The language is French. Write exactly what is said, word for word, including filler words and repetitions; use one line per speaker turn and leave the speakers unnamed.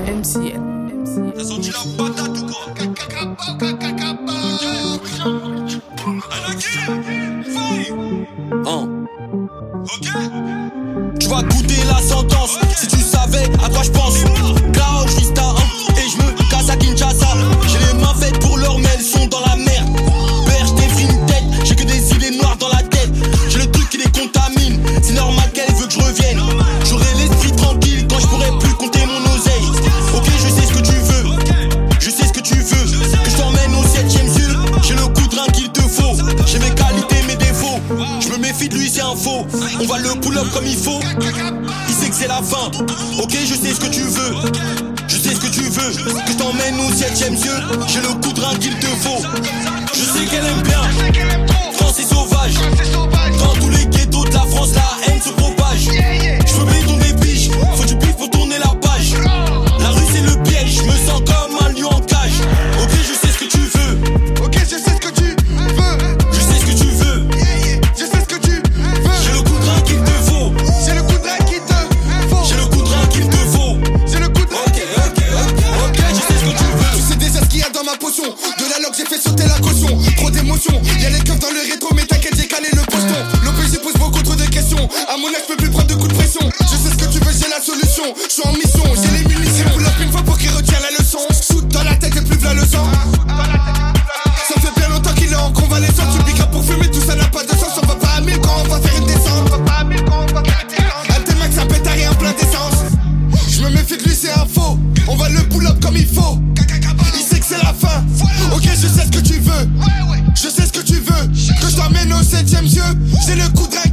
M C N.
T'as senti la patate ou quoi? Hein. Ok. Tu vas goûter la sentence si tu savais à quoi je pense. Cloud, juste à un et je me casse à Kinshasa. J'ai les mains faites pour leur mais elles sont dans la merde. Père, je t'ai une tête, j'ai que des idées noires dans la tête. J'ai le truc qui les contamine, c'est normal qu'elle veut que je revienne. J'aurai l'esprit tranquille quand je pourrai plus compter mon oseille. Ok, je sais ce que tu veux, je sais ce que tu veux. Que je t'emmène au septième ciel, j'ai le coup de rein qu'il te faut. J'ai mes qualités, mes défauts, je me méfie de lui, c'est un faux. On va le pull up comme il faut, il sait que c'est la fin. Ok, je sais ce que tu veux, je sais ce que tu veux. Que je t'emmène au septième ciel, j'ai le coup de rein qu'il te faut. Je sais qu'elle aime bien, France est sauvage. Dans tous les ghettos de la France, la haine se propage. Je veux béton des biches, faut du bif pour tourner la page. La rue c'est le piège, je me sens comme un lion en cage. Ok, je sais ce que tu veux,
Ok, je sais ce que tu veux.
je sais ce que tu veux.
Je sais ce que tu veux.
J'ai le coup de rein qu'il te faut,
J'ai le coup de rein qu'il te faut.
j'ai le coup de rein qu'il te faut.
J'ai le coup de rein.
Ok, ok, ok, ok, je sais ce que tu veux.
Tu sais déjà ce qu'il y a dans ma potion. De la loque j'ai fait sauter la caution. Trop d'émotions, y'a les keufs dans le rétro. Mais t'inquiète j'ai calé le poston. L'O P J pose beaucoup trop de questions. À mon âge je peux plus prendre de coups de pression. Je sais ce que tu veux, j'ai la solution. Je suis en mission, j'ai les munitions. Pull up une fois pour qu'il retienne la leçon. Shoot dans la tête et plus v'là le sang. Ça fait bien longtemps qu'il est en convalescence. Tu piques pour fumer, tout ça n'a pas de sens. On va pas à mille quand on va faire une descente. On va pas à mille quand on va faire une descente. Un T-Max, un pétard et un plein d'essence. Je me méfie de lui, c'est un faux. On va le pull up comme il faut. Il sait que c'est la fin. Ok, je sais ce que tu veux. Je sais ce que tu veux. Que je t'emmène au septième yeux. J'ai le coup de rein